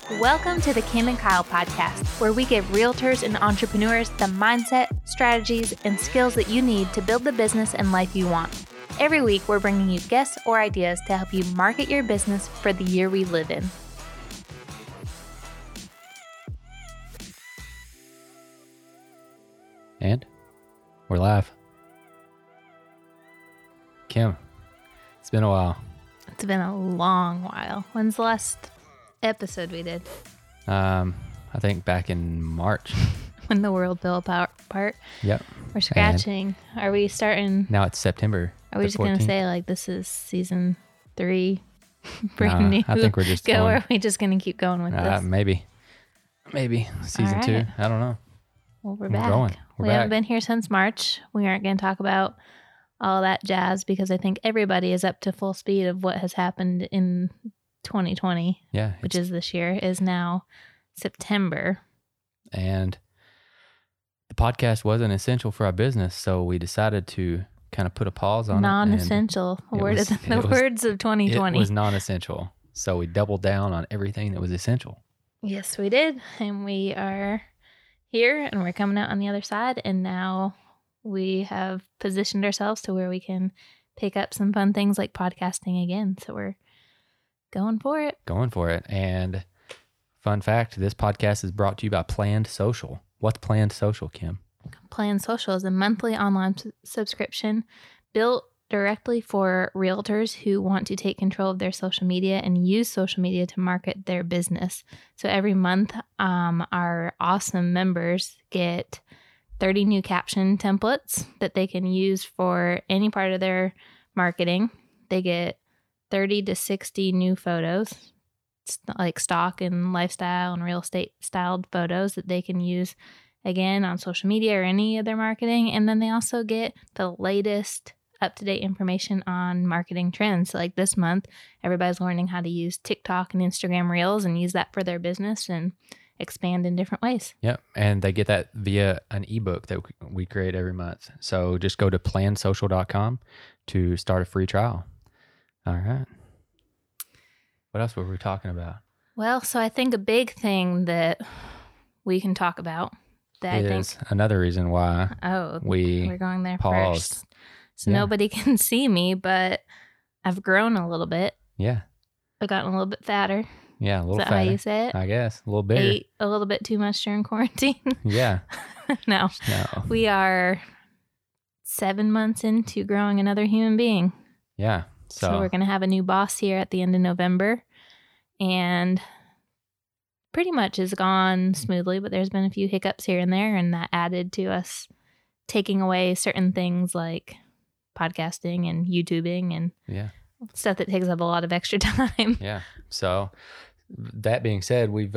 Welcome to the Kim and Kyle podcast, where we give realtors and entrepreneurs the mindset, strategies, and skills that you need to build the business and life you want. Every week, we're bringing you guests or ideas to help you market your business for the year we live in. And we're live. Kim, it's been a while. It's been a long while. When's the last episode we did? I think back in March. When the world fell apart. Yep. We're scratching. Are we starting? Now it's September. Are we just going to say like this is season 3? Brand new. I think we're just Or are we just going to keep going with this? Maybe season 2. I don't know. Well, we're back. We haven't been here since March. We aren't going to talk about all that jazz because I think everybody is up to full speed of what has happened in 2020. Yeah. Which is this year, is now September. And the podcast wasn't essential for our business, so we decided to kind of put a pause on non-essential. Words of 2020. It was non-essential. So we doubled down on everything that was essential. Yes, we did. And we are here and we're coming out on the other side. And now we have positioned ourselves to where we can pick up some fun things like podcasting again. So we're going for it. And fun fact, this podcast is brought to you by Planned Social. What's Planned Social, Kim? Planned Social is a monthly online subscription built directly for realtors who want to take control of their social media and use social media to market their business. So every month, our awesome members get 30 new caption templates that they can use for any part of their marketing. They get 30 to 60 new photos, like stock and lifestyle and real estate styled photos that they can use again on social media or any of their marketing. And then they also get the latest up-to-date information on marketing trends. So like this month, everybody's learning how to use TikTok and Instagram Reels and use that for their business and expand in different ways. Yep. And they get that via an ebook that we create every month. So just go to plansocial.com to start a free trial. All right. What else were we talking about? Well, so I think a big thing that we can talk about that is another reason why we're going there paused. First. So nobody can see me, but I've grown a little bit. Yeah. I've gotten a little bit fatter. Yeah, a little fatter. Is that how you say it? I guess. A little bigger. Ate a little bit too much during quarantine. Yeah. No. We are 7 months into growing another human being. Yeah. So we're going to have a new boss here at the end of November. And pretty much has gone smoothly, but there's been a few hiccups here and there. And that added to us taking away certain things like podcasting and YouTubing and stuff that takes up a lot of extra time. Yeah. So that being said, we've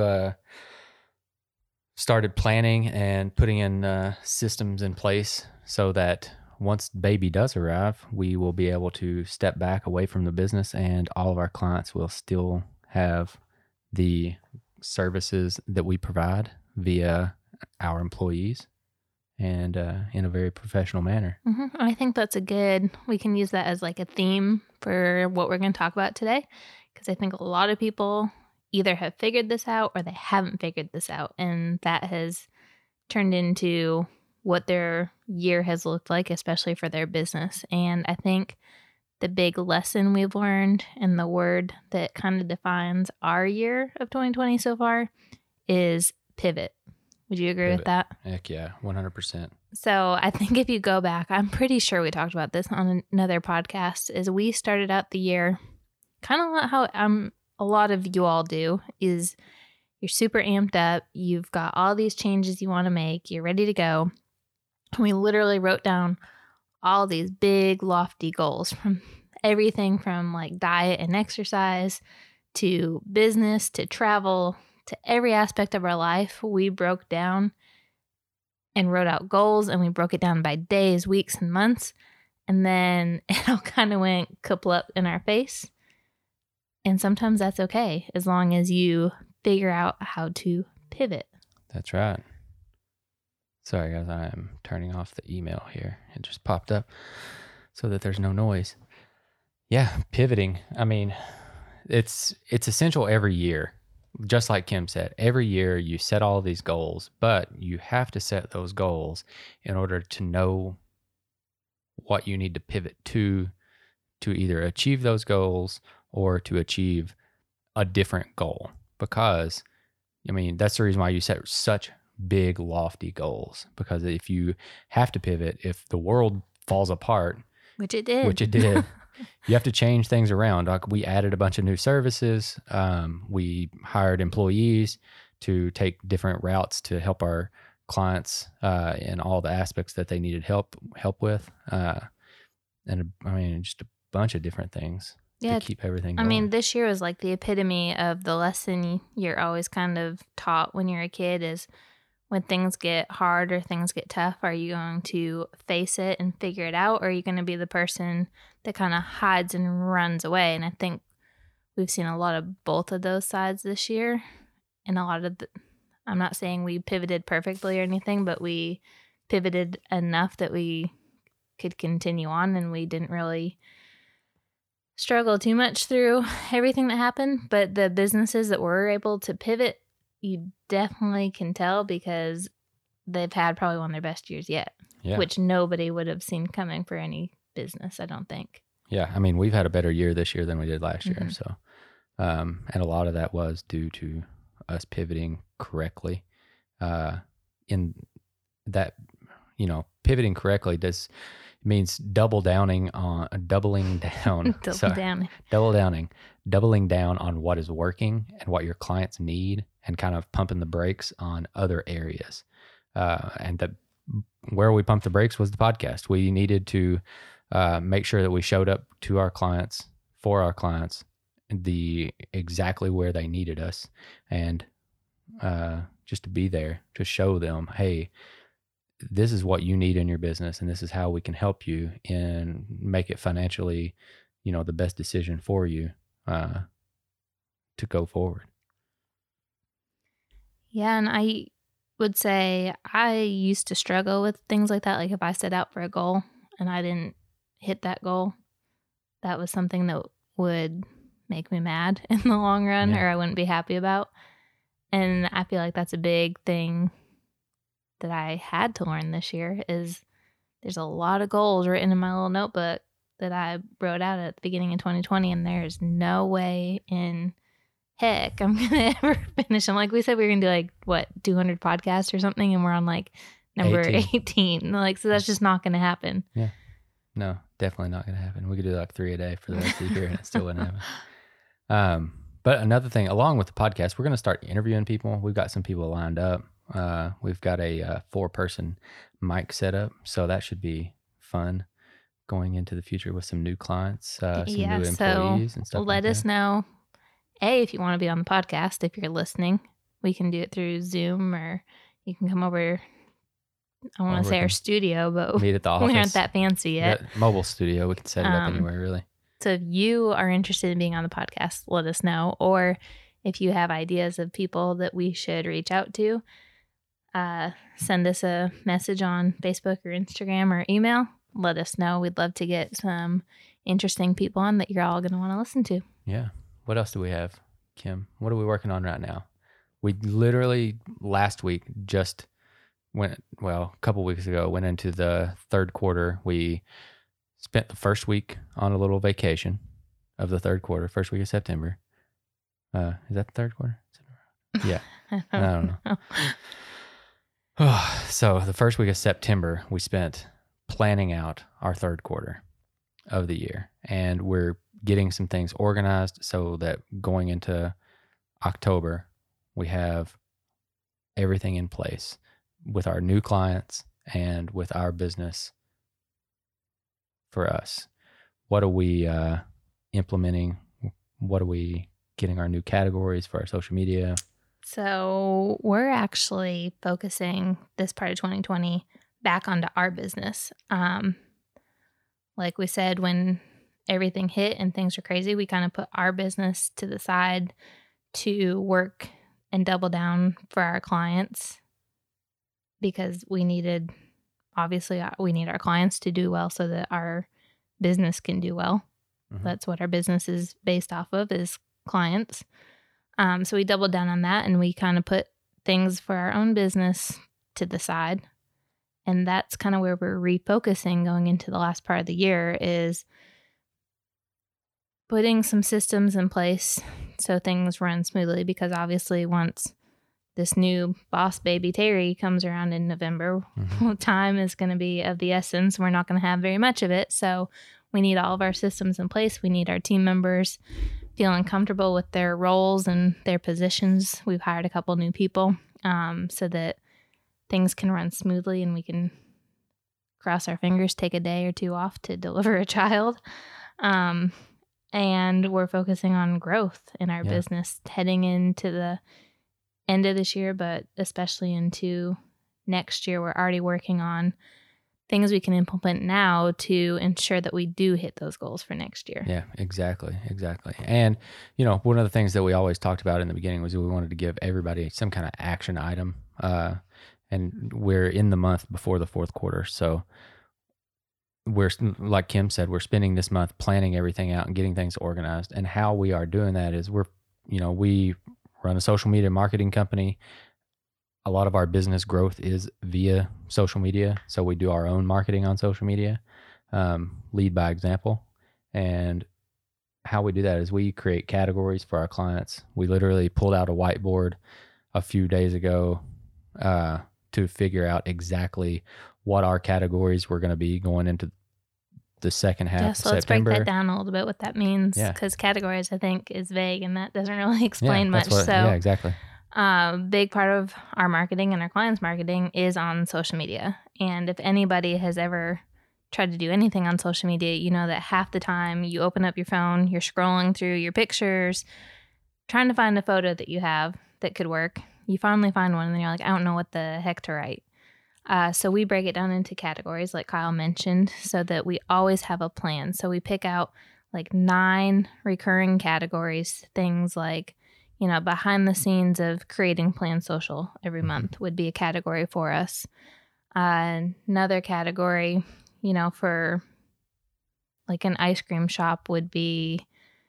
started planning and putting in systems in place so that once baby does arrive, we will be able to step back away from the business and all of our clients will still have the services that we provide via our employees and in a very professional manner. Mm-hmm. I think that's we can use that as like a theme for what we're going to talk about today, because I think a lot of people either have figured this out or they haven't figured this out, and that has turned into what their year has looked like, especially for their business. And I think the big lesson we've learned and the word that kind of defines our year of 2020 so far is pivot. Would you agree with that? Heck yeah, 100%. So I think if you go back, I'm pretty sure we talked about this on another podcast, is we started out the year kind of how a lot of you all do, is you're super amped up. You've got all these changes you want to make. You're ready to go. And we literally wrote down all these big, lofty goals, from everything from like diet and exercise to business to travel to every aspect of our life. We broke down and wrote out goals, and we broke it down by days, weeks, and months. And then it all kind of went kaput in our face. And sometimes that's okay, as long as you figure out how to pivot. That's right. Sorry, guys, I am turning off the email here. It just popped up so that there's no noise. Yeah, pivoting. I mean, it's essential every year. just like Kim said, every year you set all these goals, but you have to set those goals in order to know what you need to pivot to either achieve those goals or to achieve a different goal. Because, I mean, that's the reason why you set such big, lofty goals. Because if you have to pivot, if the world falls apart, which it did, you have to change things around. Like, we added a bunch of new services. We hired employees to take different routes to help our clients in all the aspects that they needed help with. And I mean, just a bunch of different things to keep everything going. I mean, this year was like the epitome of the lesson you're always kind of taught when you're a kid is when things get hard or things get tough, are you going to face it and figure it out? Or are you going to be the person that kind of hides and runs away? And I think we've seen a lot of both of those sides this year. And a lot of I'm not saying we pivoted perfectly or anything, but we pivoted enough that we could continue on and we didn't really struggle too much through everything that happened. But the businesses that were able to pivot, you definitely can tell because they've had probably one of their best years yet, which nobody would have seen coming for any business, I don't think. Yeah, I mean, we've had a better year this year than we did last year. So, and a lot of that was due to us pivoting correctly. In that, pivoting correctly means doubling down doubling down on what is working and what your clients need, and kind of pumping the brakes on other areas. And where we pumped the brakes was the podcast. We needed to make sure that we showed up to our clients, for our clients, exactly where they needed us, and just to be there to show them, hey, this is what you need in your business, and this is how we can help you and make it financially, the best decision for you to go forward. Yeah, and I would say I used to struggle with things like that. Like if I set out for a goal and I didn't hit that goal, that was something that would make me mad in the long run, or I wouldn't be happy about. And I feel like that's a big thing that I had to learn this year is there's a lot of goals written in my little notebook that I wrote out at the beginning of 2020, and there's no way in heck I'm going to ever finish them. Like we said, we were going to do 200 podcasts or something, and we're on number 18. So that's just not going to happen. Yeah. No, definitely not going to happen. We could do 3 a day for the rest of the year and it still wouldn't happen. But another thing, along with the podcast, we're going to start interviewing people. We've got some people lined up. We've got a 4-person mic set up, so that should be fun going into the future with some new clients, some new employees and stuff. Let us know, if you want to be on the podcast. If you're listening, we can do it through Zoom, or you can come over. I want to say our studio, but meet at the office. We aren't that fancy yet. That mobile studio, we can set it up anywhere, really. So if you are interested in being on the podcast, let us know. Or if you have ideas of people that we should reach out to, send us a message on Facebook or Instagram or email. Let us know. We'd love to get some interesting people on that you're all going to want to listen to. Yeah. What else do we have, Kim? What are we working on right now? We literally last week a couple weeks ago, went into the third quarter. We spent the first week on a little vacation of the third quarter, first week of September. Is that the third quarter? Yeah. I don't know. So the first week of September, we spent planning out our third quarter of the year. And we're getting some things organized so that going into October, we have everything in place with our new clients and with our business for us. What are we implementing? What are we getting our new categories for our social media? So we're actually focusing this part of 2020 back onto our business. Like we said, when everything hit and things were crazy, we kind of put our business to the side to work and double down for our clients, because we need our clients to do well so that our business can do well. Mm-hmm. That's what our business is based off of, is clients. So we doubled down on that, and we kind of put things for our own business to the side. And that's kind of where we're refocusing going into the last part of the year, is putting some systems in place so things run smoothly. Because obviously once this new boss baby Terry comes around in November, time is going to be of the essence. We're not going to have very much of it. So we need all of our systems in place. We need our team members feeling comfortable with their roles and their positions. We've hired a couple new people so that things can run smoothly and we can cross our fingers, take a day or two off to deliver a child. And we're focusing on growth in our business heading into the end of this year, but especially into next year. We're already working on things we can implement now to ensure that we do hit those goals for next year. Yeah, exactly. And, one of the things that we always talked about in the beginning was we wanted to give everybody some kind of action item. And we're in the month before the fourth quarter. So we're, like Kim said, we're spending this month planning everything out and getting things organized. And how we are doing that is we run a social media marketing company. A lot of our business growth is via social media. So we do our own marketing on social media, lead by example. And how we do that is we create categories for our clients. We literally pulled out a whiteboard a few days ago to figure out exactly what our categories were going to be going into the second half of September. Let's break that down a little bit, what that means. Because categories, I think, is vague and that doesn't really explain much. Yeah, exactly. Big part of our marketing and our clients' marketing is on social media. And if anybody has ever tried to do anything on social media, you know that half the time you open up your phone, you're scrolling through your pictures, trying to find a photo that you have that could work. You finally find one and then you're like, I don't know what the heck to write. So we break it down into categories like Kyle mentioned so that we always have a plan. So we pick out like 9 recurring categories, things like, behind the scenes of creating Plan Social every month would be a category for us. Another category, for like an ice cream shop would be,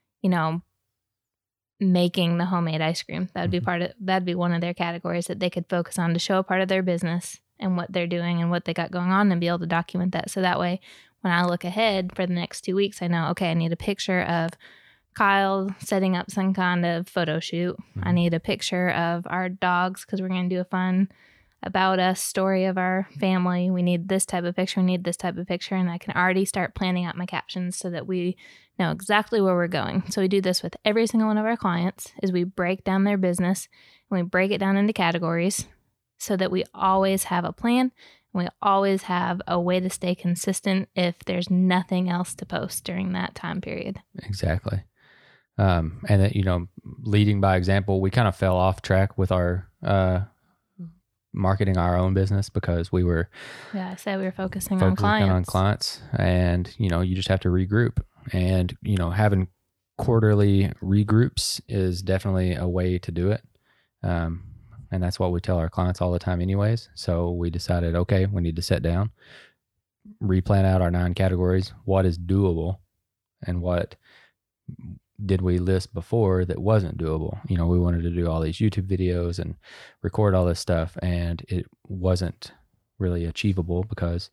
making the homemade ice cream. That would be that'd be one of their categories that they could focus on to show a part of their business and what they're doing and what they got going on and be able to document that. So that way, when I look ahead for the next 2 weeks, I know, okay, I need a picture of Kyle setting up some kind of photo shoot. I need a picture of our dogs because we're going to do a fun about us story of our family. We need this type of picture. We need this type of picture. And I can already start planning out my captions so that we know exactly where we're going. So we do this with every single one of our clients is we break down their business and we break it down into categories so that we always have a plan. We always have a way to stay consistent if there's nothing else to post during that time period. Exactly. And that, leading by example, we kind of fell off track with our marketing our own business because we were I said we were focusing on clients. And, you just have to regroup. And, having quarterly regroups is definitely a way to do it. And that's what we tell our clients all the time anyways. So we decided, okay, we need to sit down, replan out our 9 categories. What is doable and what did we list before that wasn't doable? We wanted to do all these YouTube videos and record all this stuff, and it wasn't really achievable because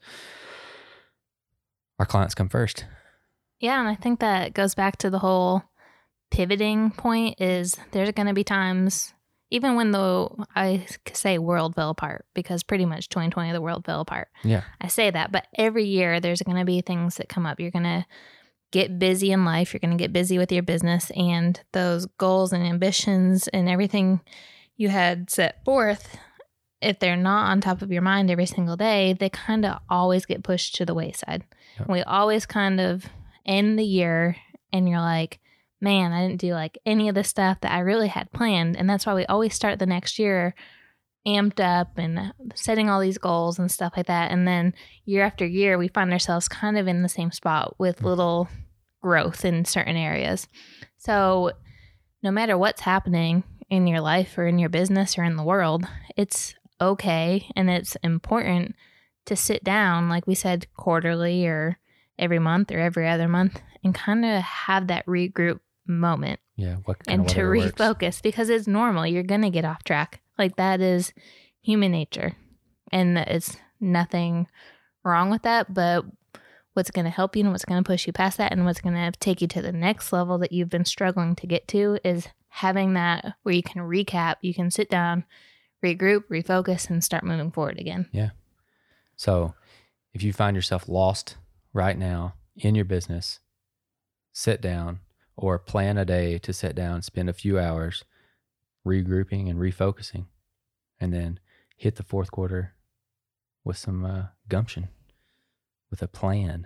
our clients come first. Yeah, and I think that goes back to the whole pivoting point is there's going to be times, even when I say world fell apart, because pretty much 2020 the world fell apart. Yeah. I say that, but every year there's going to be things that come up. You're going to get busy in life. You're going to get busy with your business, and those goals and ambitions and everything you had set forth, if they're not on top of your mind every single day, they kind of always get pushed to the wayside. Yep. We always kind of end the year and you're like, man, I didn't do like any of the stuff that I really had planned. And that's why we always start the next year amped up and setting all these goals and stuff like that. And then year after year, we find ourselves kind of in the same spot with little growth in certain areas. So no matter what's happening in your life or in your business or in the world, it's okay. And it's important to sit down, like we said, quarterly or every month or every other month and kind of have that regroup moment Yeah. and to whatever works. refocus, because it's normal. You're going to get off track. Like, that is human nature, and it's nothing wrong with that. But what's going to help you and what's going to push you past that and what's going to take you to the next level that you've been struggling to get to is having that where you can recap, you can sit down, regroup, refocus, and start moving forward again. Yeah. So if you find yourself lost right now in your business, sit down or plan a day to sit down, spend a few hours regrouping and refocusing, and then hit the fourth quarter with some gumption, with a plan.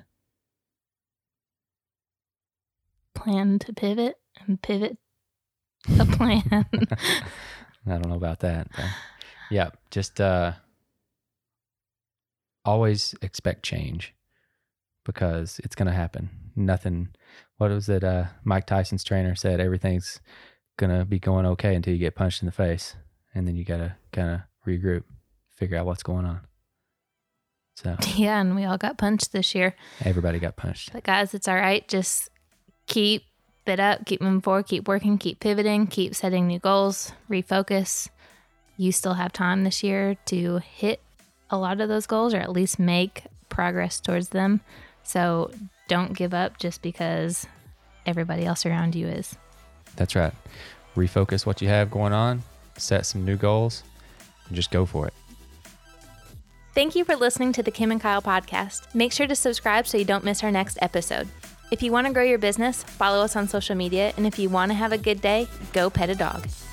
Plan to pivot and pivot a plan. I don't know about that. But yeah, just always expect change because it's going to happen. Nothing, what was it? Mike Tyson's trainer said, everything's going to be going okay until you get punched in the face. And then you got to kind of regroup, figure out what's going on. So Yeah, and we all got punched this year. everybody got punched. But guys, it's all right. Just keep it up, keep moving forward, keep working, keep pivoting, keep setting new goals, refocus. You still have time this year to hit a lot of those goals, or at least make progress towards them. So don't give up just because everybody else around you is. That's right. Refocus what you have going on, set some new goals, and just go for it. Thank you for listening to the Kim and Kyle podcast. Make sure to subscribe so you don't miss our next episode. If you want to grow your business, follow us on social media. And if you want to have a good day, go pet a dog.